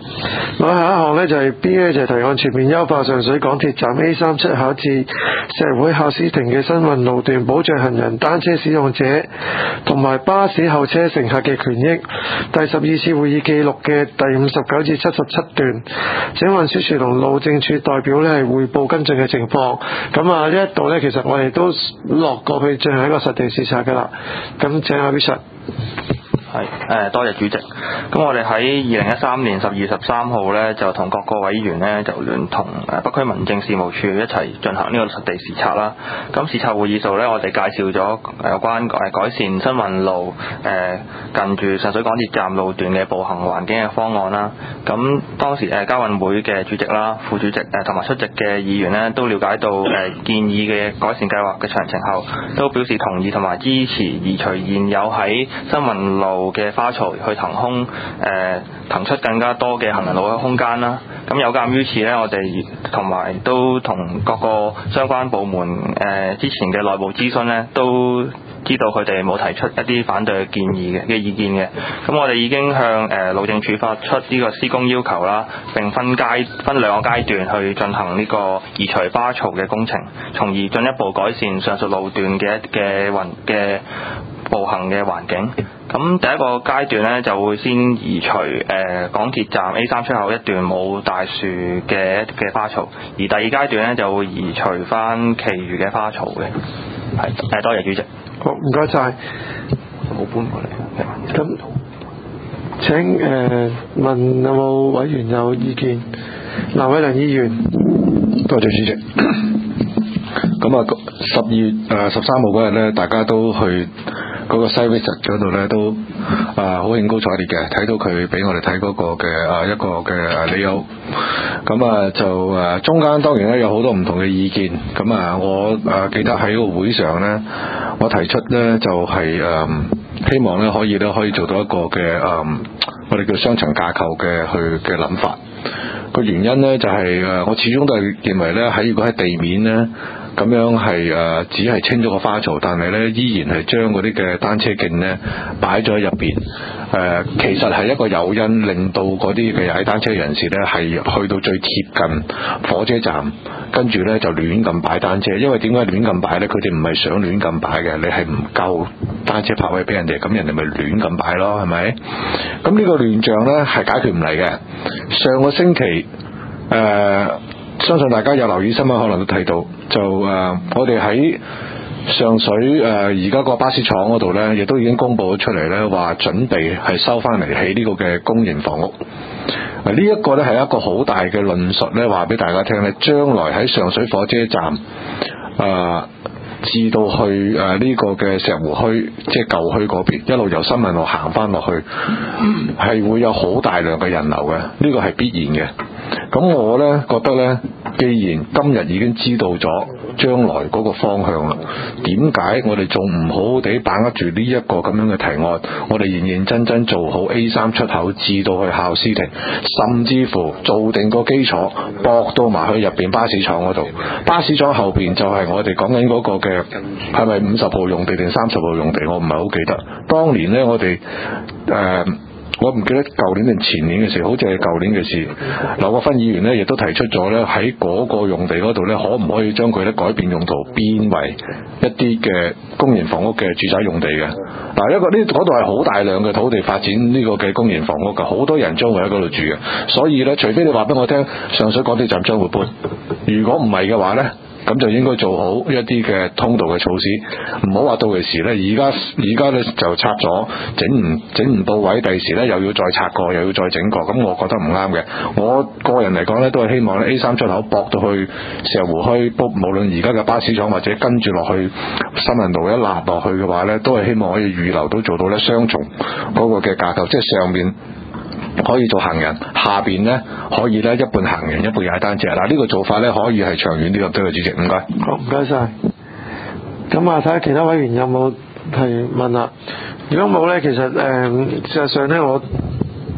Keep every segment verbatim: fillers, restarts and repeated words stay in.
我下一項呢，就係 B 呢，就係提案全面優化上水港鐵站 A 三出口至石湖墟孝思亭嘅新運路段，保障行人、單車使用者同埋巴士候車乘客嘅權益。第十二次會議記錄嘅第五十九至七十七段，請運輸署同路政署代表呢係匯報跟進嘅情況。咁啊呢一度呢，其實我哋都落過去進行一個實地視察噶啦。咁請阿 Richard。 係誒，多謝主席。咁我哋喺二零一三年十二月十三號咧，就同各個委員咧就聯同誒北區民政事務處一齊進行呢個實地視察啦。咁視察會議數咧，我哋介紹咗有關誒改善新運路誒近住上水港鐵站路段嘅步行環境嘅方案啦。咁當時誒交運會嘅主席啦、副主席誒同埋出席嘅議員咧，都了解到誒建議嘅改善計劃嘅詳情後，都表示同意同埋支持移除現有喺新運路嘅花槽去騰空誒、呃、騰出更加多嘅行人路嘅空間啦。咁有鑑於此呢，我哋同埋都同各個相關部門誒、呃、之前嘅內部諮詢呢，都知道佢哋冇提出一啲反對嘅建議嘅嘅意見嘅。咁我哋已經向誒、呃、路政署發出呢個施工要求啦，並分階分兩個階段去進行呢個移除花槽嘅工程，從而進一步改善上述路段嘅嘅運嘅步行嘅環境。咁第一個階段呢，就會先移除誒、呃、港鐵站 A 三出口一段冇大樹嘅嘅花槽，而第二階段呢，就會移除翻其餘嘅花槽嘅。係誒，多謝主席。 好，唔該晒。 冇搬過嚟。 咁請誒、呃、問有冇委員有意見？劉偉良議員。 多謝主席。咁啊，十二月誒十三號嗰日呢，大家都去嗰個西 visit 嗰度咧，都啊好興高采烈嘅，睇到佢俾我哋睇嗰個嘅啊一個嘅理由。咁啊就誒中間當然咧有好多唔同嘅意見。咁啊我誒記得喺個會上咧，我提出咧就係誒希望咧可以咧可以做到一個嘅誒我哋叫雙層架構嘅去嘅諗法。個原因咧就係誒我始終都係認為咧喺如果喺地面咧。咁樣係誒，只係清咗個花槽，但係咧依然係將嗰啲嘅單車徑咧擺咗喺入邊。誒、呃，其實係一個誘因，令到嗰啲嘅踩單車人士咧係去到最貼近火車站，跟住咧就亂咁擺單車。因為點解亂咁擺咧？佢哋唔係想亂咁擺嘅，你係唔夠單車泊位俾人哋，咁人哋咪亂咁擺咯，係咪？咁呢個亂象咧係解決唔嚟嘅。上個星期誒。呃相信大家有留意新聞，可能都睇到，就誒、呃，我哋喺上水誒而家個巴士廠嗰度呢，亦都已經公佈咗出嚟呢，話準備係收翻嚟起呢個嘅公營房屋。呢、呃、一、這個呢係一個好大嘅論述呢，話俾大家聽呢，將來喺上水火車站誒、呃、至到去誒呢、呃這個嘅石湖墟，即係舊墟嗰邊，一路由新運路行翻落去，係會有好大量嘅人流嘅，呢、這個係必然嘅。咁我呢覺得呢，既然今日已經知道咗將來嗰個方向啦，點解我哋仲唔好好地把握住呢一個咁樣嘅提案？我哋認認真真做好 A 三出口至到去孝思亭，甚至乎做定個基礎，駁到埋去入邊巴士廠嗰度。巴士廠後邊就係我哋講緊嗰個嘅係咪五十號用地定三十號用地？我唔係好記得。當年呢，我哋誒。呃我唔記得舊年定前年嘅事，好似係舊年嘅事。劉國勳議員呢亦都提出咗呢，喺嗰個用地嗰度呢，可唔可以將佢呢改變用途，變為一啲嘅公營房屋嘅住宅用地嘅？嗱，一個呢嗰度係好大量嘅土地發展呢個嘅公營房屋嘅，好多人將會喺嗰度住嘅。所以呢，除非你話俾我聽，上水港鐵站將會搬，如果唔係嘅話呢。咁就應該做好一啲嘅通道嘅措施，唔好話到時時呢，而家而家呢就拆咗，整唔整唔到位，第時呢又要再拆過，又要再整過，咁我覺得唔啱嘅。我個人嚟講呢，都係希望呢 A 三出口駁到去石湖墟，無論而家嘅巴士廠或者跟住落去新運路一立落去嘅話呢，都係希望可以預留到做到呢雙重嗰個嘅架構，即係上面可以做行人，下邊呢可以呢一半行人一半踩單車。嗱，呢個做法呢可以係長遠啲咁多嘅，主席，唔該。 好，唔該晒。咁啊，睇下其他委員有冇提問啦。如果冇呢，其實誒、呃、事實上呢，我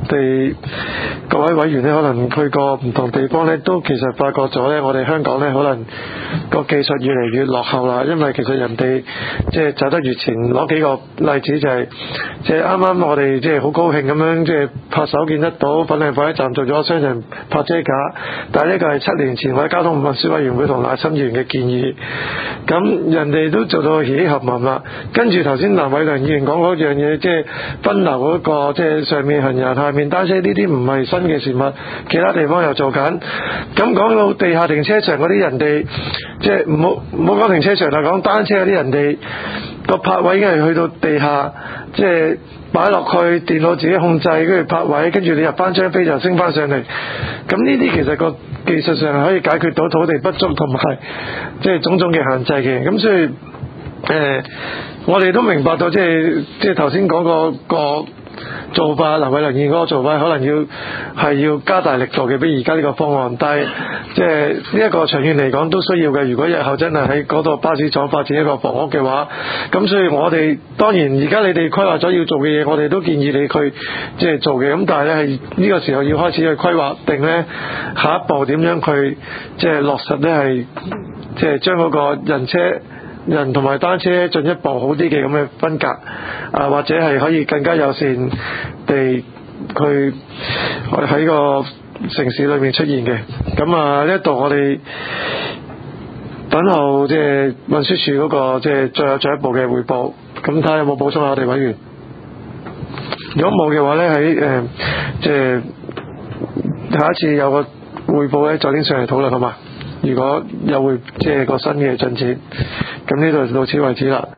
哋各位委員咧，可能去過唔同地方咧，都其實發覺咗咧，我哋香港咧可能個技術越嚟越落後啦，因為其實人哋即係走得越前。攞幾個例子就係、是，即係啱啱我哋即係好高興咁樣，即係拍手見得到粉嶺火車站做咗雙層泊車架，但係呢個係七年前我喺交通運輸委員會同賴清德議員嘅建議，咁人哋都做到喜喜合合啦。跟住頭先藍偉良議員講嗰樣嘢，即係分流嗰、那個，即係上面行人下面單車呢啲唔係新嘅事物，其他地方又做緊。咁講到地下停車場嗰啲人哋，即係唔好唔好講停車場啦，講單車嗰啲人哋個泊位已經係去到地下，即係擺落去電腦自己控制，跟住泊位，跟住你入翻張飛就升翻上嚟。咁呢啲其實個技術上係可以解決到土地不足同埋即係種種嘅限制嘅。咁所以誒、呃，我哋都明白到即係即係頭先講個個做法，藍偉良議員嗰個做法可能要係要加大力度嘅，比而家呢個方案。但係即係呢一個長遠嚟講都需要嘅。如果日後真係喺嗰度巴士廠發展一個房屋嘅話，咁所以我哋當然而家你哋規劃咗要做嘅嘢，我哋都建議你去即係做嘅。咁但係咧係呢個時候要開始去規劃定咧下一步點樣去即係落實咧，係即係將嗰個人車人同埋單車進一步好啲嘅咁嘅分隔啊，或者係可以更加友善地去喺個城市裏面出現嘅。咁啊呢一度我哋等候即係運輸署嗰個即係再有進一步嘅彙報，咁睇下有冇補充下我哋委員。如果冇嘅話咧，喺誒即係下一次有個彙報咧，再拎上嚟討論好嘛？如果有會即係個新嘅進展，咁呢度到此為止啦。